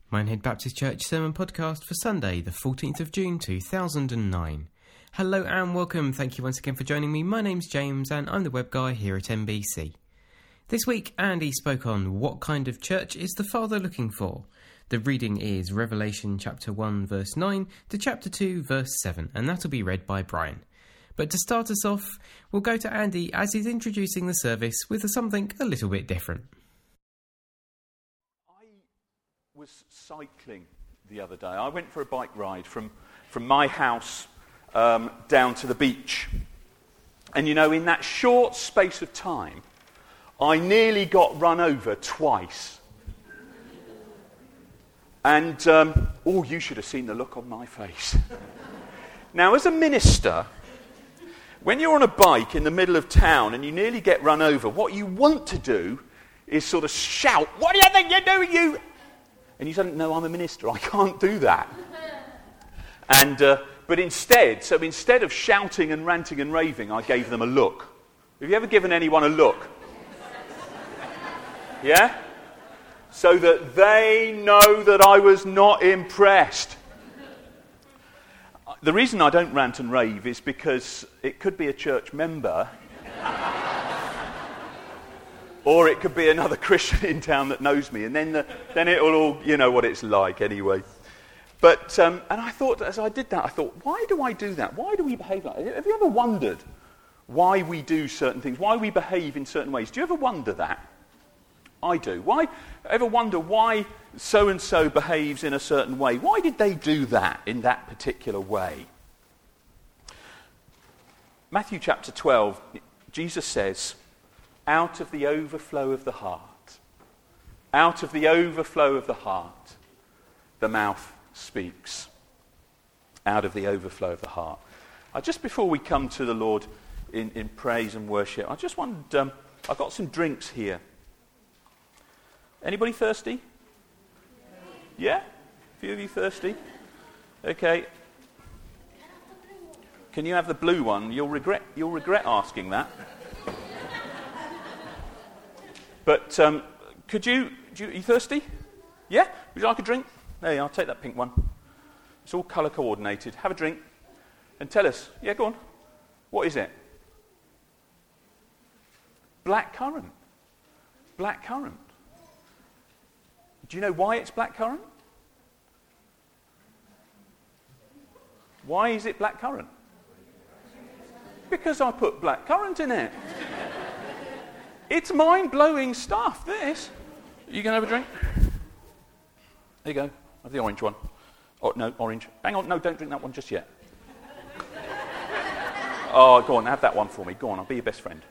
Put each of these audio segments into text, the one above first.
Minehead Baptist Church Sermon Podcast for Sunday, the 14th of June 2009. Hello and welcome. Thank you once again for joining me. My name's James and I'm the web guy here at MBC. This week, Andy spoke on what kind of church is the Father looking for. The reading is Revelation chapter 1 verse 9 to chapter 2 verse 7, and that'll be read by Brian. But to start us off, we'll go to Andy as he's introducing the service with something a little bit different. I was cycling the other day. I went for a bike ride from my house down to the beach. And you know, in that short space of time, I nearly got run over twice. And, you should have seen the look on my face. Now, as a minister, when you're on a bike in the middle of town and you nearly get run over, what you want to do is sort of shout, "What do you think you're doing, you?" And you say, "No, I'm a minister, I can't do that." And but instead of shouting and ranting and raving, I gave them a look. Have you ever given anyone a look? Yeah? So that they know that I was not impressed. The reason I don't rant and rave is because it could be a church member or it could be another Christian in town that knows me, and then it'll all, you know what it's like anyway. But, and I thought, as I did that, I thought, why do I do that? Why do we behave like that? Have you ever wondered why we do certain things, why we behave in certain ways? Do you ever wonder that? I do. Why? Ever wonder why so-and-so behaves in a certain way? Why did they do that in that particular way? Matthew chapter 12, Jesus says, out of the overflow of the heart, out of the overflow of the heart, the mouth speaks. Out of the overflow of the heart. Just before we come to the Lord in praise and worship, I just wondered, I've got some drinks here. Anybody thirsty? Yeah? A few of you thirsty? Okay. Can you have the blue one? You'll regret asking that. But are you thirsty? Yeah? Would you like a drink? There you are, I'll take that pink one. It's all colour coordinated. Have a drink and tell us. Yeah, go on. What is it? Blackcurrant. Blackcurrant. Do you know why it's blackcurrant? Why is it blackcurrant? Because I put blackcurrant in it. It's mind-blowing stuff, this. You going to have a drink? There you go. Have the orange one. Oh, no, orange. Hang on, no, don't drink that one just yet. Oh, go on, have that one for me. Go on, I'll be your best friend.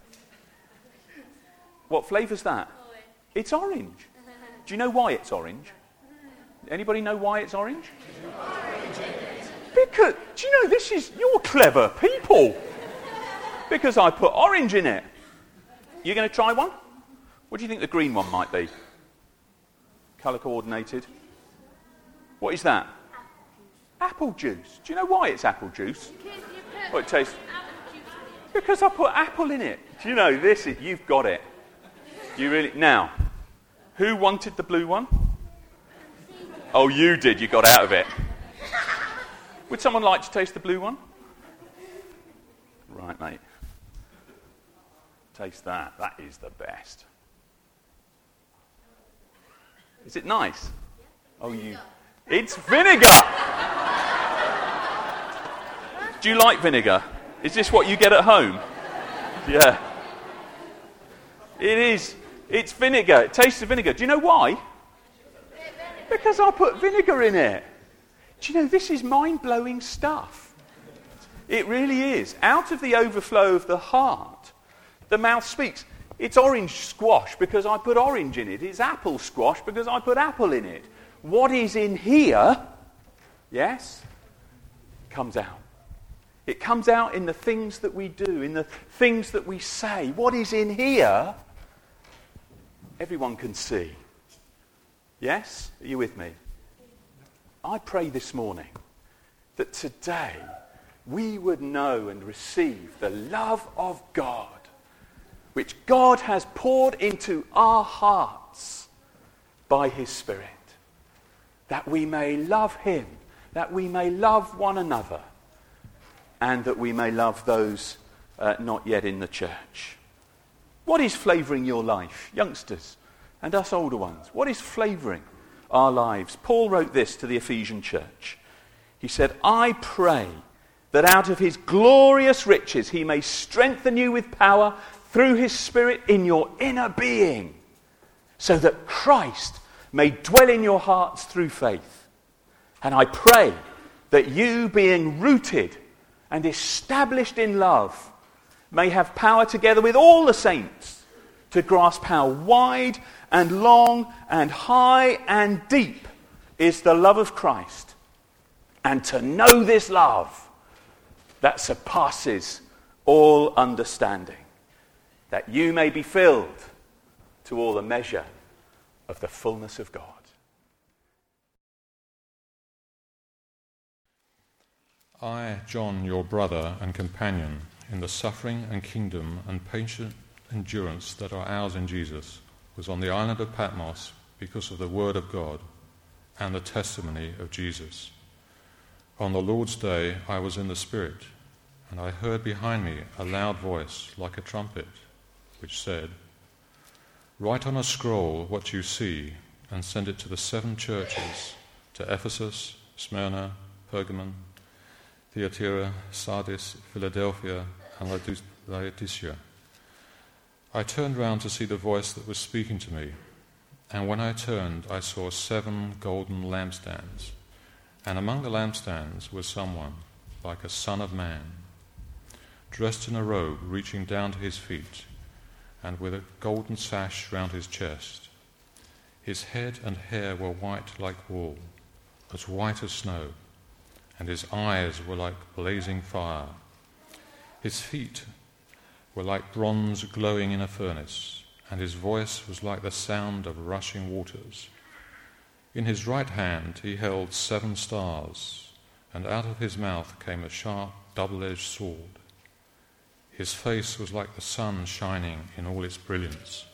What flavour's that? Orange. It's orange. Do you know why it's orange? Anybody know why it's orange? Because, do you know, you're clever people. Because I put orange in it. You going to try one? What do you think the green one might be? Colour coordinated. What is that? Apple juice. Do you know why it's apple juice? What it tastes? Because I put apple in it. Do you know you've got it. You really now. Who wanted the blue one? Oh, you did. You got out of it. Would someone like to taste the blue one? Right, mate. Taste that. That is the best. Is it nice? Oh, it's vinegar! Do you like vinegar? Is this what you get at home? Yeah. It is. It's vinegar. It tastes of vinegar. Do you know why? Because I put vinegar in it. Do you know, this is mind-blowing stuff. It really is. Out of the overflow of the heart, the mouth speaks. It's orange squash because I put orange in it. It's apple squash because I put apple in it. What is in here, yes, comes out. It comes out in the things that we do, in the things that we say. What is in here, everyone can see. Yes? Are you with me? I pray this morning that today we would know and receive the love of God, which God has poured into our hearts by his Spirit. that we may love him, that we may love one another, and that we may love those not yet in the church. What is flavouring your life, youngsters and us older ones? What is flavouring our lives? Paul wrote this to the Ephesian church. He said, I pray that out of his glorious riches he may strengthen you with power through his Spirit in your inner being, so that Christ may dwell in your hearts through faith. And I pray that you, being rooted and established in love, may have power together with all the saints to grasp how wide and long and high and deep is the love of Christ, and to know this love that surpasses all understanding, that you may be filled to all the measure of the fullness of God. I, John, your brother and companion in the suffering and kingdom and patient endurance that are ours in Jesus, was on the island of Patmos because of the word of God and the testimony of Jesus. On the Lord's day I was in the Spirit, and I heard behind me a loud voice like a trumpet, which said, Write on a scroll what you see and send it to the 7 churches, to Ephesus, Smyrna, Pergamon, Thyatira, Sardis, Philadelphia, and Laodicea. I turned round to see the voice that was speaking to me, and when I turned, I saw 7 golden lampstands, and among the lampstands was someone like a son of man, dressed in a robe reaching down to his feet, and with a golden sash round his chest. His head and hair were white like wool, as white as snow, and his eyes were like blazing fire. His feet were like bronze glowing in a furnace, and his voice was like the sound of rushing waters. In his right hand he held 7 stars, and out of his mouth came a sharp, double-edged sword. His face was like the sun shining in all its brilliance.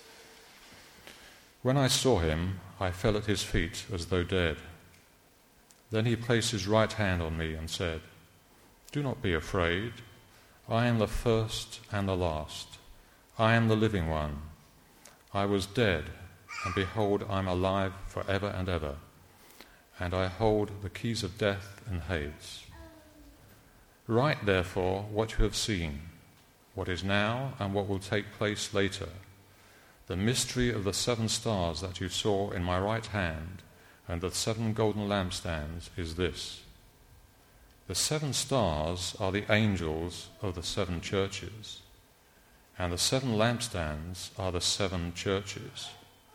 When I saw him, I fell at his feet as though dead. Then he placed his right hand on me and said, Do not be afraid. I am the first and the last. I am the living one. I was dead, and behold, I am alive forever and ever, and I hold the keys of death and Hades. Write, therefore, what you have seen, what is now and what will take place later. The mystery of the 7 stars that you saw in my right hand and the 7 golden lampstands is this. The 7 stars are the angels of the 7 churches, and the 7 lampstands are the 7 churches.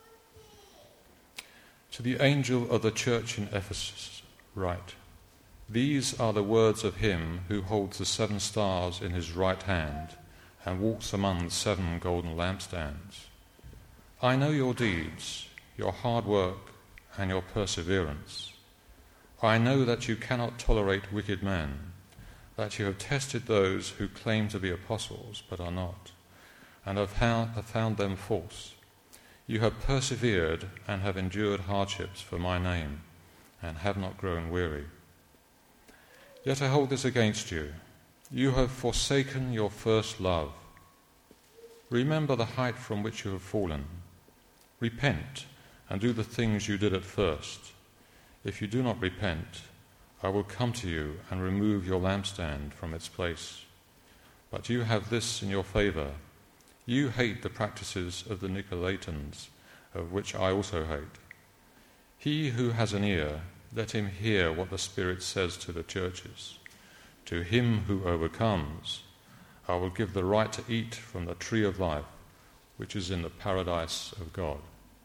To the angel of the church in Ephesus write, These are the words of him who holds the 7 stars in his right hand and walks among the 7 golden lampstands. I know your deeds, your hard work, and your perseverance. I know that you cannot tolerate wicked men, that you have tested those who claim to be apostles but are not, and have found them false. You have persevered and have endured hardships for my name, and have not grown weary. Yet I hold this against you. You have forsaken your first love. Remember the height from which you have fallen. Repent and do the things you did at first. If you do not repent, I will come to you and remove your lampstand from its place. But you have this in your favor. You hate the practices of the Nicolaitans, of which I also hate. He who has an ear, let him hear what the Spirit says to the churches. To him who overcomes, I will give the right to eat from the tree of life, which is in the paradise of God.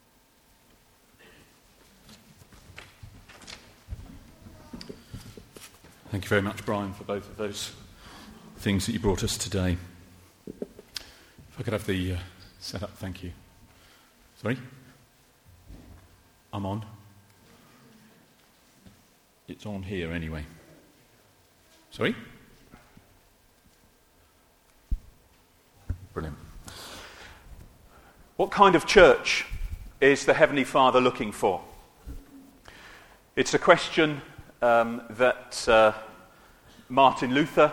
Thank you very much, Brian, for both of those things that you brought us today. If I could have the setup, thank you. Sorry? I'm on. It's on here anyway. Sorry? Brilliant. What kind of church is the Heavenly Father looking for? It's a question that Martin Luther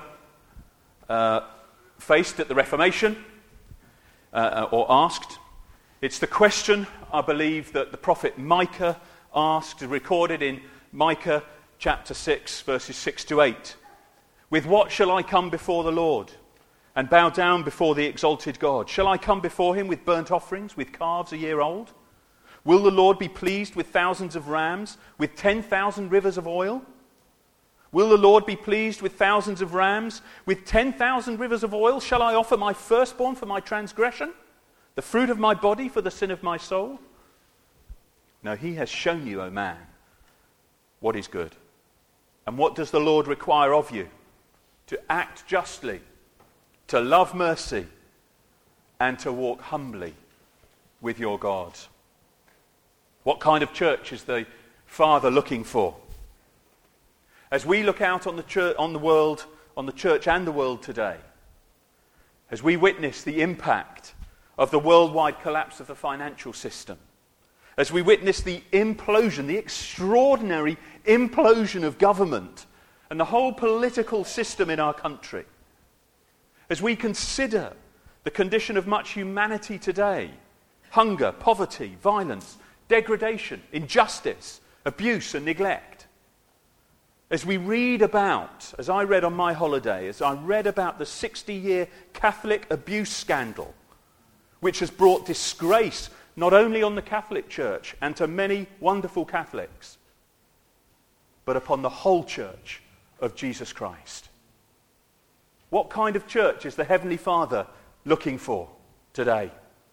faced at the Reformation, or asked. It's the question, I believe, that the prophet Micah asked, recorded in Micah chapter 6, verses 6 to 8. With what shall I come before the Lord and bow down before the exalted God? Shall I come before him with burnt offerings, with calves a year old? Will the Lord be pleased with thousands of rams, with 10,000 rivers of oil? Will the Lord be pleased with thousands of rams, with 10,000 rivers of oil? Shall I offer my firstborn for my transgression, the fruit of my body for the sin of my soul? No, he has shown you, O man, what is good. And what does the Lord require of you? To act justly, to love mercy, and to walk humbly with your God. What kind of church is the Father looking for? As we look out on the church, on the church and the world today, as we witness the impact of the worldwide collapse of the financial system, as we witness the implosion, the extraordinary implosion of government and the whole political system in our country, as we consider the condition of much humanity today, hunger, poverty, violence, degradation, injustice, abuse and neglect, as we read about, as I read on my holiday, as I read about the 60-year Catholic abuse scandal, which has brought disgrace not only on the Catholic Church and to many wonderful Catholics, but upon the whole Church of Jesus Christ. What kind of church is the Heavenly Father looking for today?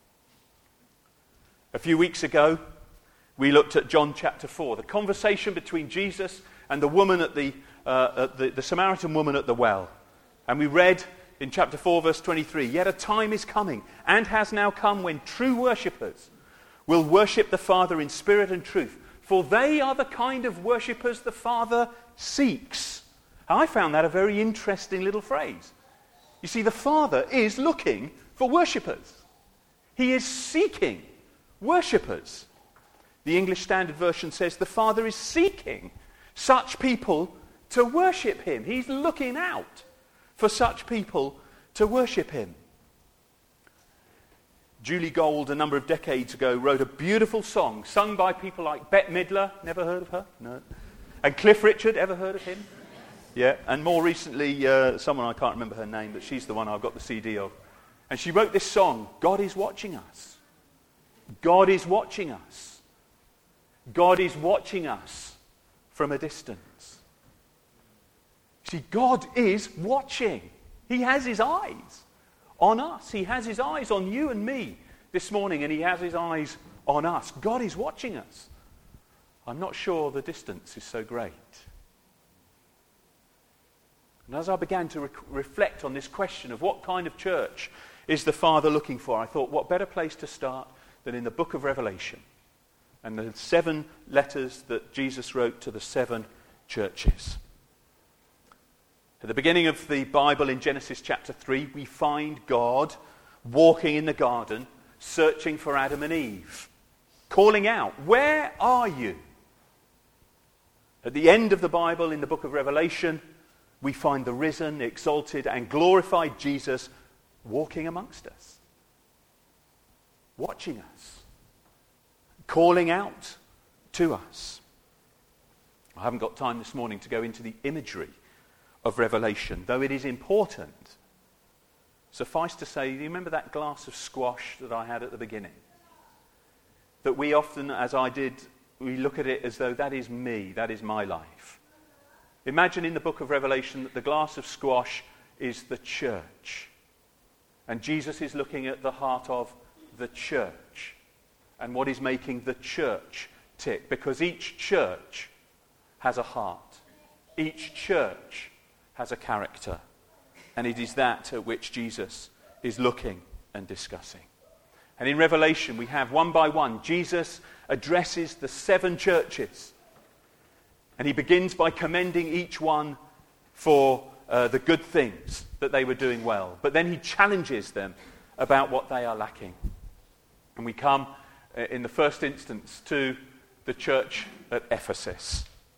A few weeks ago, we looked at John chapter 4, the conversation between Jesus and the woman at the Samaritan woman at the well. And we read in chapter 4, verse 23, "Yet a time is coming, and has now come, when true worshippers will worship the Father in spirit and truth, for they are the kind of worshippers the Father seeks." I found that a very interesting little phrase. You see, the Father is looking for worshippers. He is seeking worshippers. The English Standard Version says the Father is seeking such people to worship him. He's looking out for such people to worship him. Julie Gold, a number of decades ago, wrote a beautiful song sung by people like Bette Midler. Never heard of her? No. And Cliff Richard, ever heard of him? Yeah. And more recently, someone, I can't remember her name, but she's the one I've got the CD of. And she wrote this song, "God is watching us. God is watching us. God is watching us from a distance." See, God is watching. He has his eyes on us. He has his eyes on you and me this morning, and he has his eyes on us. God is watching us. I'm not sure the distance is so great. And as I began to reflect on this question of what kind of church is the Father looking for, I thought, what better place to start than in the book of Revelation and the 7 letters that Jesus wrote to the 7 churches. At the beginning of the Bible, in Genesis chapter 3, we find God walking in the garden, searching for Adam and Eve, calling out, "Where are you?" At the end of the Bible, in the book of Revelation, we find the risen, exalted, and glorified Jesus walking amongst us, watching us, calling out to us. I haven't got time this morning to go into the imagery of Revelation, though it is important. Suffice to say, do you remember that glass of squash that I had at the beginning? That we often, as I did, we look at it as though that is me, that is my life. Imagine in the book of Revelation that the glass of squash is the church. And Jesus is looking at the heart of the church and what is making the church tick. Because each church has a heart. Each church has a character. And it is that at which Jesus is looking and discussing. And in Revelation we have one by one, Jesus addresses the 7 churches. And he begins by commending each one for the good things that they were doing well. But then he challenges them about what they are lacking. And we come in the first instance to the church at Ephesus.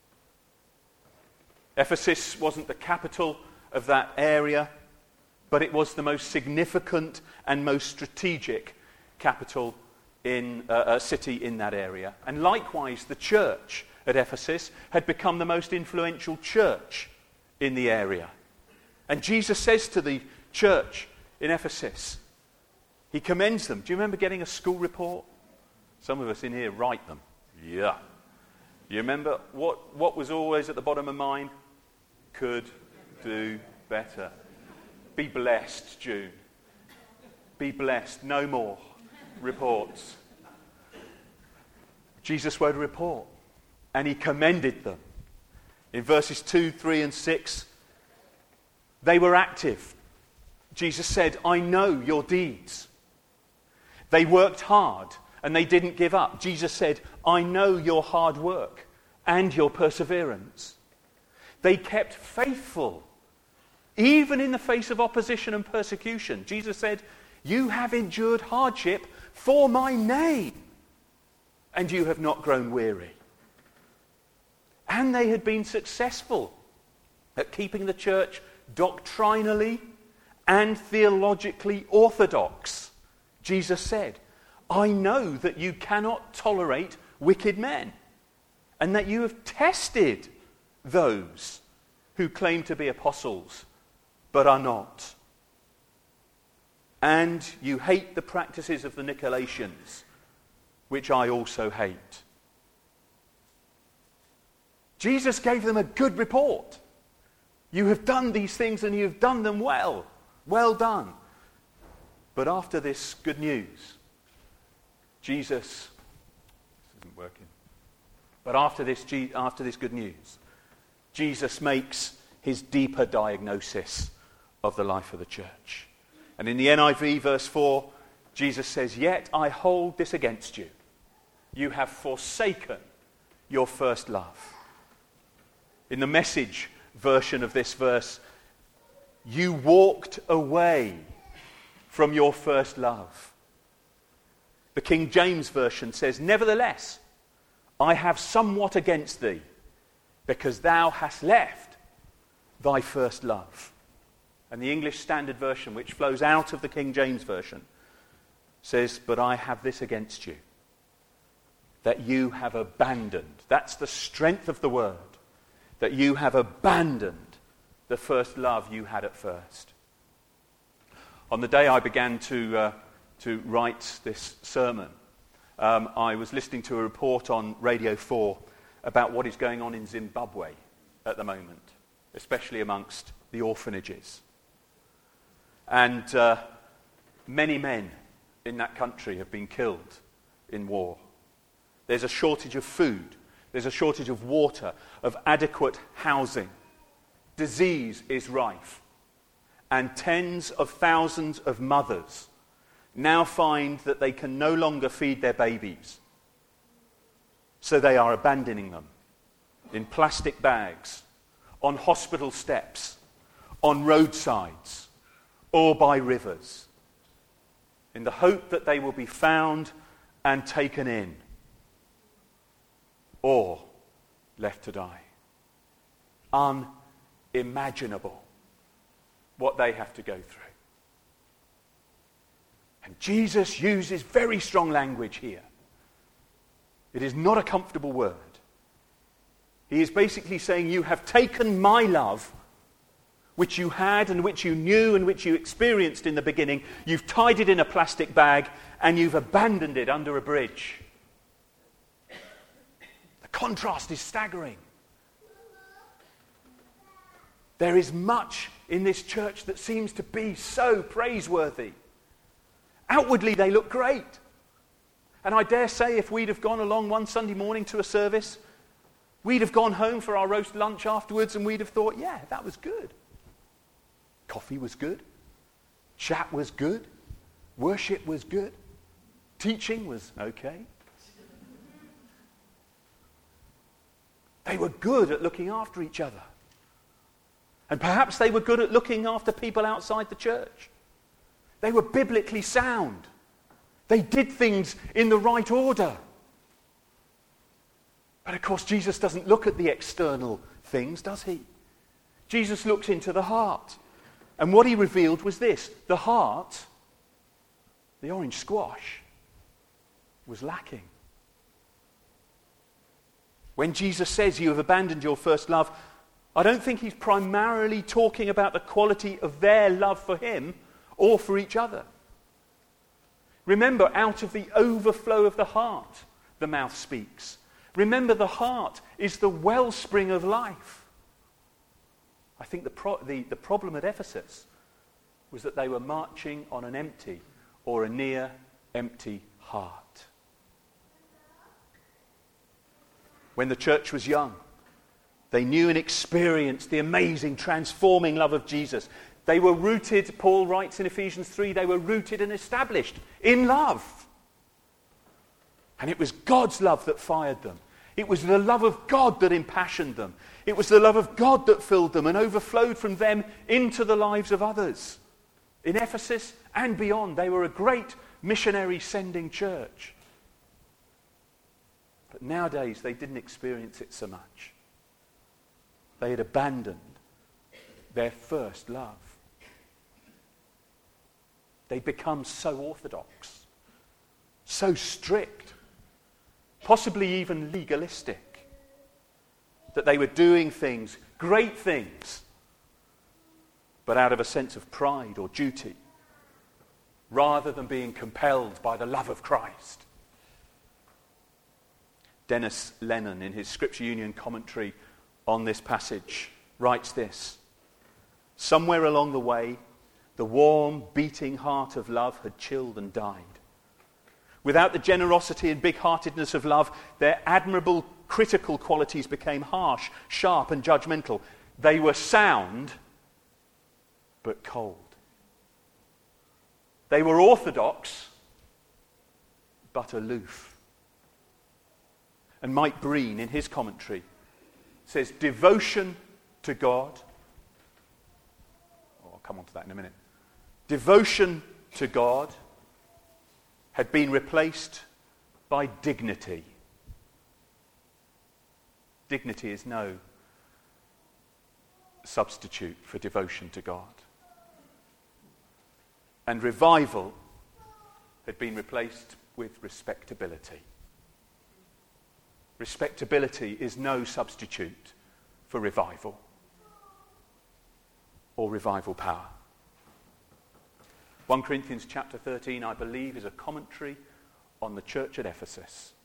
Ephesus wasn't the capital of that area, but it was the most significant and most strategic capital in a city in that area. And likewise, the church at Ephesus had become the most influential church in the area. And Jesus says to the church in Ephesus, he commends them. Do you remember getting a school report? Some of us in here write them. Yeah. You remember what was always at the bottom of mine? Could do better. Be blessed, June. Be blessed. No more reports. Jesus wrote a report and he commended them. In verses 2, 3 and 6, they were active. Jesus said, I know your deeds. They worked hard and they didn't give up. Jesus said, I know your hard work and your perseverance. They kept faithful, even in the face of opposition and persecution. Jesus said, you have endured hardship for my name, and you have not grown weary. And they had been successful at keeping the church doctrinally and theologically orthodox. Jesus said, I know that you cannot tolerate wicked men, and that you have tested those who claim to be apostles but are not. And you hate the practices of the Nicolaitans, which I also hate. Jesus gave them a good report. You have done these things and you have done them well. Well done. But after this good news, this isn't working. But after this good news, Jesus makes his deeper diagnosis of the life of the church. And in the NIV, verse 4, Jesus says, yet I hold this against you. You have forsaken your first love. In the Message version of this verse, you walked away from your first love. The King James version says, nevertheless, I have somewhat against thee, because thou hast left thy first love. And the English Standard Version, which flows out of the King James Version, says, but I have this against you, that you have abandoned. That's the strength of the word, that you have abandoned the first love you had at first. On the day I began to write this sermon, I was listening to a report on Radio 4 about what is going on in Zimbabwe at the moment, especially amongst the orphanages. And many men in that country have been killed in war. There's a shortage of food. There's a shortage of water, of adequate housing. Disease is rife. And tens of thousands of mothers now find that they can no longer feed their babies. So they are abandoning them in plastic bags, on hospital steps, on roadsides, or by rivers, in the hope that they will be found and taken in, or left to die. Unimaginable what they have to go through. And Jesus uses very strong language here. It is not a comfortable word. He is basically saying, you have taken my love, which you had and which you knew and which you experienced in the beginning, you've tied it in a plastic bag and you've abandoned it under a bridge. The contrast is staggering. There is much in this church that seems to be so praiseworthy. Outwardly, they look great. And I dare say if we'd have gone along one Sunday morning to a service, we'd have gone home for our roast lunch afterwards and we'd have thought, yeah, that was good. Coffee was good. Chat was good. Worship was good. Teaching was okay. They were good at looking after each other. And perhaps they were good at looking after people outside the church. They were biblically sound. They did things in the right order. But of course, Jesus doesn't look at the external things, does he? Jesus looked into the heart. And what he revealed was this: the heart, the orange squash, was lacking. When Jesus says you have abandoned your first love, I don't think he's primarily talking about the quality of their love for him or for each other. Remember, out of the overflow of the heart, the mouth speaks. Remember, the heart is the wellspring of life. I think the problem at Ephesus was that they were marching on an empty or a near empty heart. When the church was young, they knew and experienced the amazing, transforming love of Jesus. They were rooted, Paul writes in Ephesians 3, they were rooted and established in love. And it was God's love that fired them. It was the love of God that impassioned them. It was the love of God that filled them and overflowed from them into the lives of others. In Ephesus and beyond, they were a great missionary sending church. But nowadays, they didn't experience it so much. They had abandoned their first love. They'd become so orthodox, so strict, possibly even legalistic, that they were doing things, great things, but out of a sense of pride or duty, rather than being compelled by the love of Christ. Dennis Lennon, in his Scripture Union commentary on this passage, writes this: somewhere along the way, the warm, beating heart of love had chilled and died. Without the generosity and big-heartedness of love, their admirable critical qualities became harsh, sharp, and judgmental. They were sound, but cold. They were orthodox, but aloof. And Mike Breen, in his commentary, says devotion to God, I'll come on to that in a minute, devotion to God had been replaced by dignity. Dignity is no substitute for devotion to God. And revival had been replaced with respectability. Respectability is no substitute for revival or revival power. 1 Corinthians chapter 13, I believe, is a commentary on the church at Ephesus.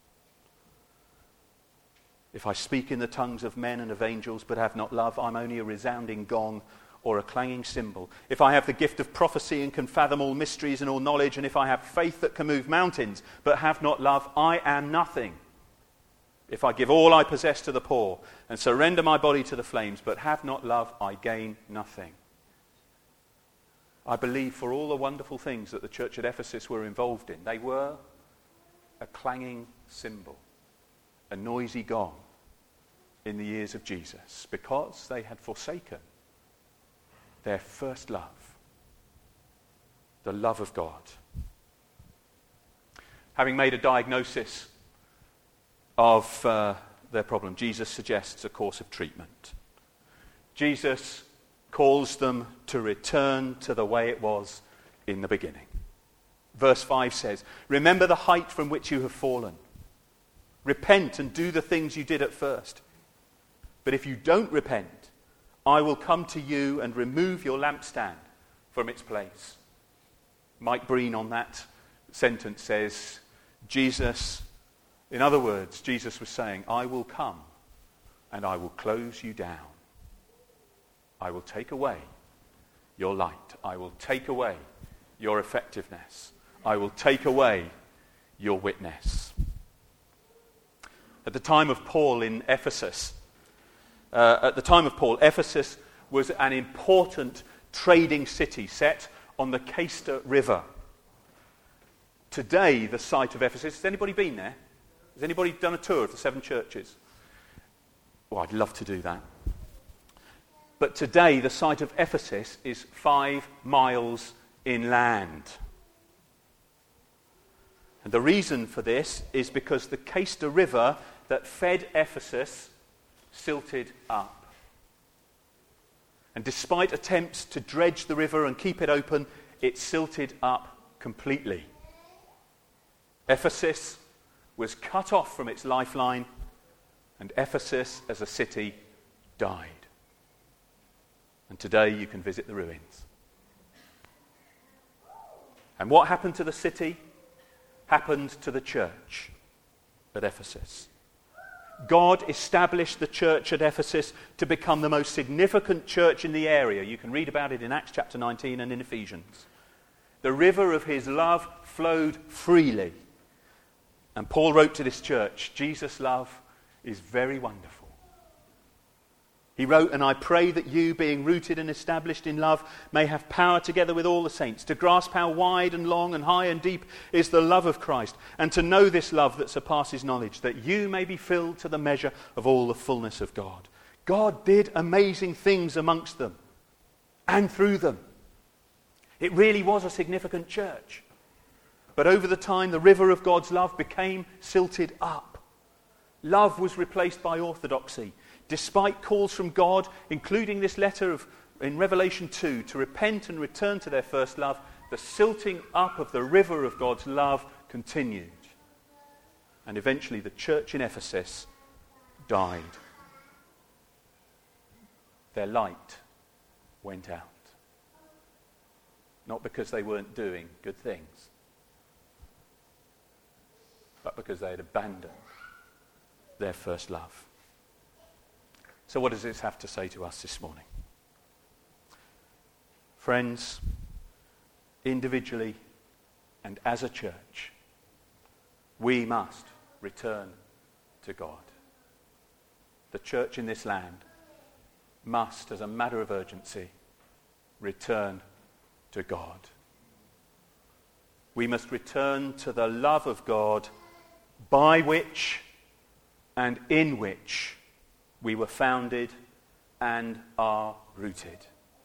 If I speak in the tongues of men and of angels but have not love, I'm only a resounding gong or a clanging cymbal. If I have the gift of prophecy and can fathom all mysteries and all knowledge, and if I have faith that can move mountains but have not love, I am nothing. If I give all I possess to the poor and surrender my body to the flames but have not love, I gain nothing. I believe for all the wonderful things that the church at Ephesus were involved in, they were a clanging cymbal, a noisy gong in the ears of Jesus, because they had forsaken their first love, the love of God. Having made a diagnosis of their problem, Jesus suggests a course of treatment. Jesus calls them to return to the way it was in the beginning. Verse 5 says, remember the height from which you have fallen. Repent and do the things you did at first. But if you don't repent, I will come to you and remove your lampstand from its place. Mike Breen on that sentence says, in other words, Jesus was saying, I will come and I will close you down. I will take away your light. I will take away your effectiveness. I will take away your witness. At the time of Paul in Ephesus, Ephesus was an important trading city set on the Cayster River. Today, the site of Ephesus, has anybody been there? Has anybody done a tour of the 7 churches? Well, I'd love to do that. But today, the site of Ephesus is 5 miles inland. And the reason for this is because the Cayster River that fed Ephesus silted up. And despite attempts to dredge the river and keep it open, it silted up completely. Ephesus was cut off from its lifeline, and Ephesus as a city died. And today you can visit the ruins. And what happened to the city happened to the church at Ephesus. God established the church at Ephesus to become the most significant church in the area. You can read about it in Acts chapter 19 and in Ephesians. The river of his love flowed freely. And Paul wrote to this church, Jesus' love is very wonderful. He wrote, and I pray that you, being rooted and established in love, may have power together with all the saints to grasp how wide and long and high and deep is the love of Christ, and to know this love that surpasses knowledge, that you may be filled to the measure of all the fullness of God. God did amazing things amongst them and through them. It really was a significant church. But over the time, the river of God's love became silted up. Love was replaced by orthodoxy. Despite calls from God, including this letter in Revelation 2, to repent and return to their first love, the silting up of the river of God's love continued. And eventually the church in Ephesus died. Their light went out. Not because they weren't doing good things, but because they had abandoned their first love. So what does this have to say to us this morning? Friends, individually and as a church, we must return to God. The church in this land must, as a matter of urgency, return to God. We must return to the love of God by which and in which we were founded and are rooted.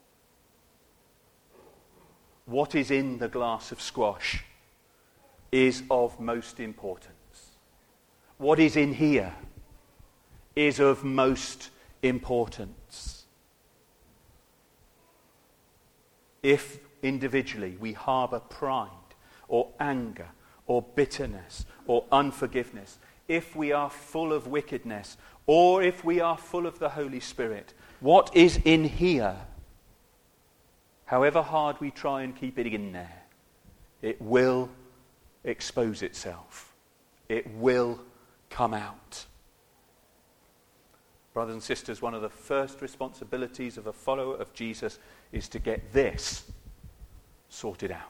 What is in the glass of squash is of most importance. What is in here is of most importance. If individually we harbour pride or anger or bitterness or unforgiveness, if we are full of wickedness, or if we are full of the Holy Spirit, what is in here, however hard we try and keep it in there, it will expose itself. It will come out. Brothers and sisters, one of the first responsibilities of a follower of Jesus is to get this sorted out.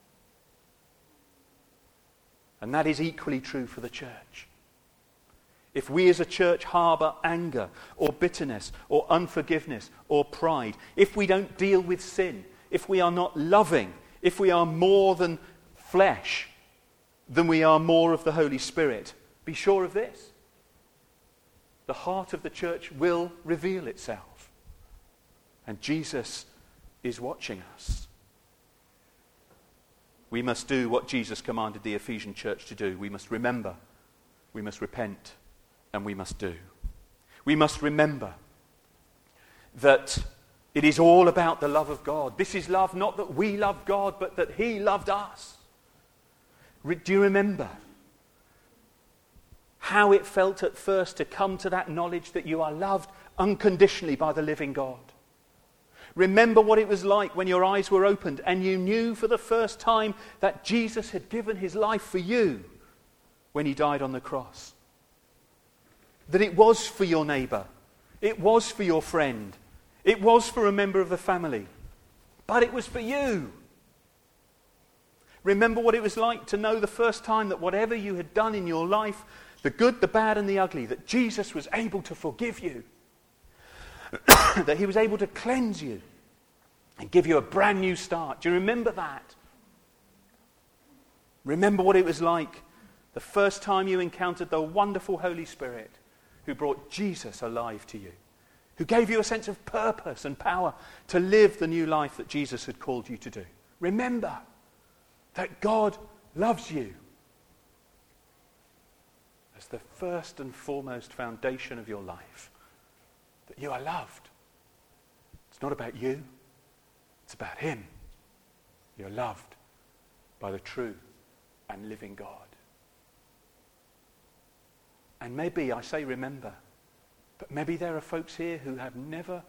And that is equally true for the church. If we as a church harbour anger or bitterness or unforgiveness or pride, if we don't deal with sin, if we are not loving, if we are more than flesh, than we are more of the Holy Spirit, be sure of this. The heart of the church will reveal itself. And Jesus is watching us. We must do what Jesus commanded the Ephesian church to do. We must remember, we must repent, and we must do. We must remember that it is all about the love of God. This is love, not that we love God, but that He loved us. Do you remember how it felt at first to come to that knowledge that you are loved unconditionally by the living God? Remember what it was like when your eyes were opened and you knew for the first time that Jesus had given His life for you when He died on the cross. That it was for your neighbour. It was for your friend. It was for a member of the family. But it was for you. Remember what it was like to know the first time that whatever you had done in your life, the good, the bad and the ugly, that Jesus was able to forgive you. That He was able to cleanse you and give you a brand new start. Do you remember that? Remember what it was like the first time you encountered the wonderful Holy Spirit who brought Jesus alive to you, who gave you a sense of purpose and power to live the new life that Jesus had called you to do. Remember that God loves you as the first and foremost foundation of your life. That you are loved. It's It's not about you. It's about him. You're loved by the true and living God. And maybe, I say remember, but maybe there are folks here who have never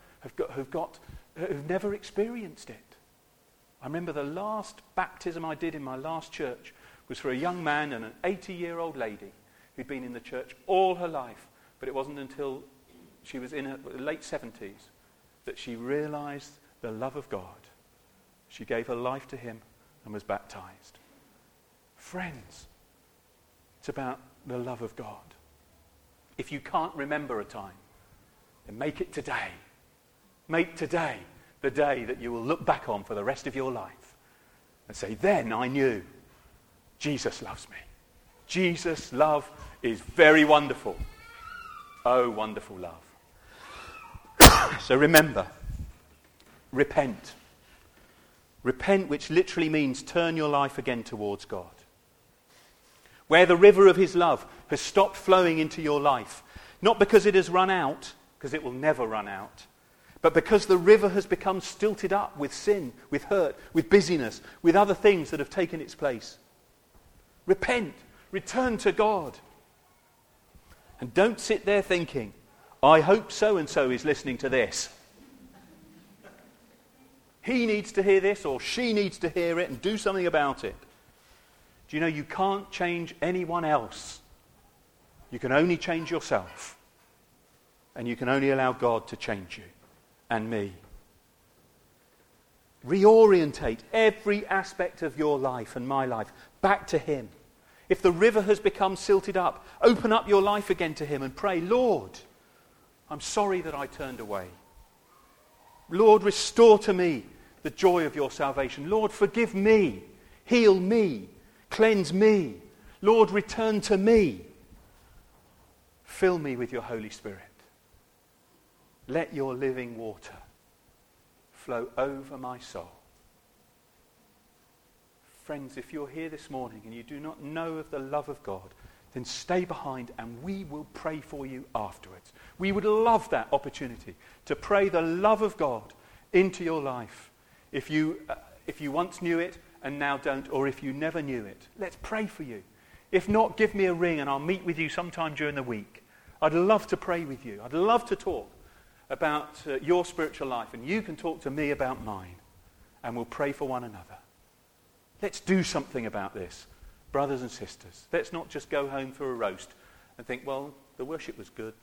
experienced it. I remember the last baptism I did in my last church was for a young man and an 80-year-old lady who'd been in the church all her life, but it wasn't until she was in her late 70s that she realized the love of God. She gave her life to him and was baptized. Friends, it's about the love of God. If you can't remember a time, then make it today. Make today the day that you will look back on for the rest of your life and say, then I knew Jesus loves me. Jesus' love is very wonderful. Oh, wonderful love. So remember, repent. Repent, which literally means turn your life again towards God. Where the river of his love has stopped flowing into your life, not because it has run out, because it will never run out, but because the river has become stilted up with sin, with hurt, with busyness, with other things that have taken its place. Repent. Return to God. And don't sit there thinking, I hope so-and-so is listening to this. He needs to hear this or she needs to hear it and do something about it. Do you know you can't change anyone else? You can only change yourself. And you can only allow God to change you and me. Reorientate every aspect of your life and my life back to him. If the river has become silted up, open up your life again to him and pray, Lord, I'm sorry that I turned away. Lord, restore to me the joy of your salvation. Lord, forgive me, heal me, cleanse me. Lord, return to me. Fill me with your Holy Spirit. Let your living water flow over my soul. Friends, if you're here this morning and you do not know of the love of God, then stay behind and we will pray for you afterwards. We would love that opportunity to pray the love of God into your life. If you once knew it and now don't, or if you never knew it, let's pray for you. If not, give me a ring and I'll meet with you sometime during the week. I'd love to pray with you. I'd love to talk about your spiritual life, and you can talk to me about mine, and we'll pray for one another. Let's do something about this, brothers and sisters. Let's not just go home for a roast and think, well, the worship was good.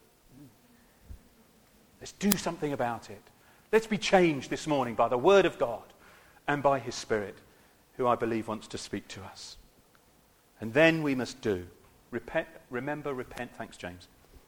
Let's do something about it. Let's be changed this morning by the Word of God and by His Spirit, who I believe wants to speak to us. And then we must do. Repent, remember, repent. Thanks, James.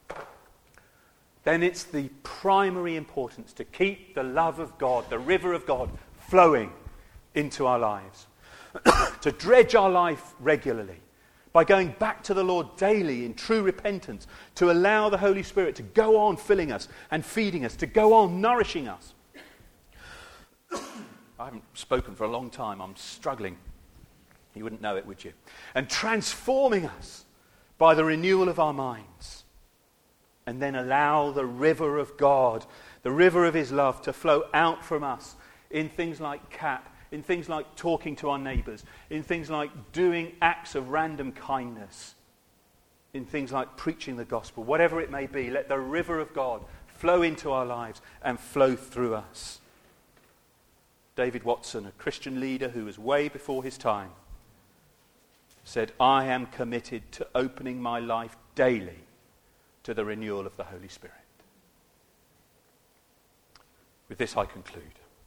Then it's the primary importance to keep the love of God, the river of God, flowing into our lives. To dredge our life regularly by going back to the Lord daily in true repentance, to allow the Holy Spirit to go on filling us and feeding us, to go on nourishing us. I haven't spoken for a long time. I'm struggling. You wouldn't know it, would you? And transforming us by the renewal of our minds. And then allow the river of God, the river of His love, to flow out from us in things like CAP, in things like talking to our neighbours, in things like doing acts of random kindness, in things like preaching the gospel. Whatever it may be, let the river of God flow into our lives and flow through us. David Watson, a Christian leader who was way before his time, said, I am committed to opening my life daily to the renewal of the Holy Spirit. With this I conclude.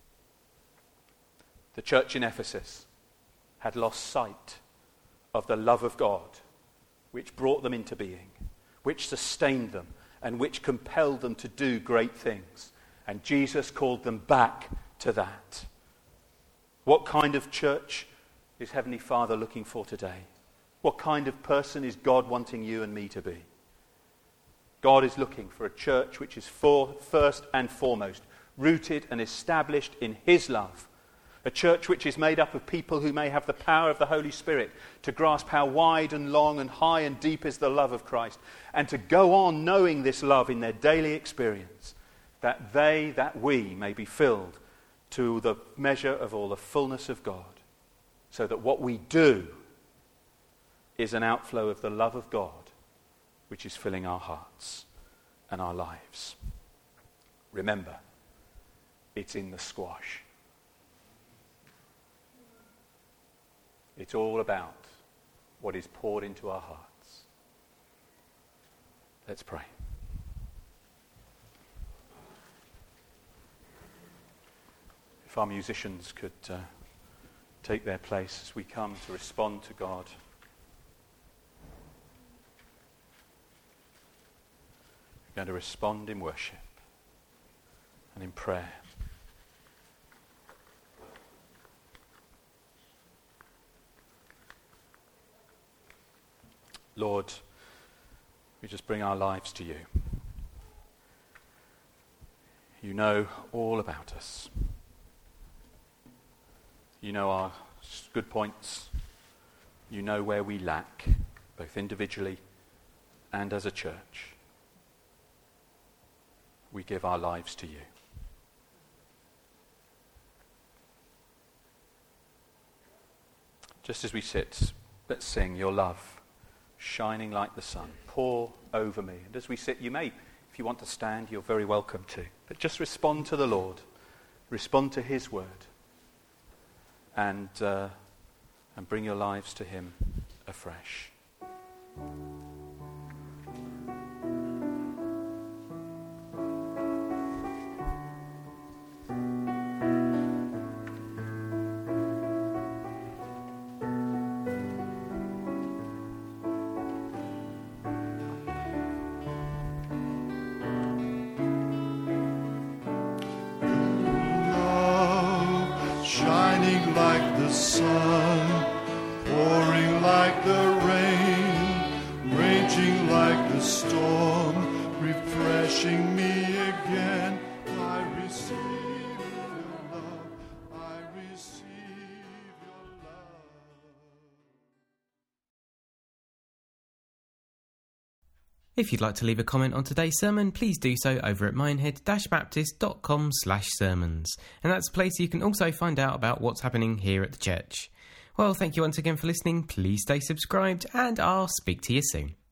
The church in Ephesus had lost sight of the love of God, which brought them into being, which sustained them, and which compelled them to do great things. And Jesus called them back to that. What kind of church is Heavenly Father looking for today? What kind of person is God wanting you and me to be? God is looking for a church which is first and foremost rooted and established in His love. A church which is made up of people who may have the power of the Holy Spirit to grasp how wide and long and high and deep is the love of Christ, and to go on knowing this love in their daily experience, that we may be filled to the measure of all the fullness of God, so that what we do is an outflow of the love of God, which is filling our hearts and our lives. Remember, it's in the squash. It's all about what is poured into our hearts. Let's pray. If our musicians could take their place as we come to respond to God. We're going to respond in worship and in prayer. Lord, we just bring our lives to you. You know all about us. You know our good points. You know where we lack, both individually and as a church. We give our lives to you. Just as we sit, let's sing your love, shining like the sun. Pour over me. And as we sit, you may, if you want to stand, you're very welcome to. But just respond to the Lord. Respond to his word. And bring your lives to him afresh. Like the sun, pouring like the rain, raging like the storm, refreshing me again. I receive your love, I receive your love. If you'd like to leave a comment on today's sermon, please do so over at minehead-baptist.com/sermons. And that's a place you can also find out about what's happening here at the church. Well, thank you once again for listening. Please stay subscribed and I'll speak to you soon.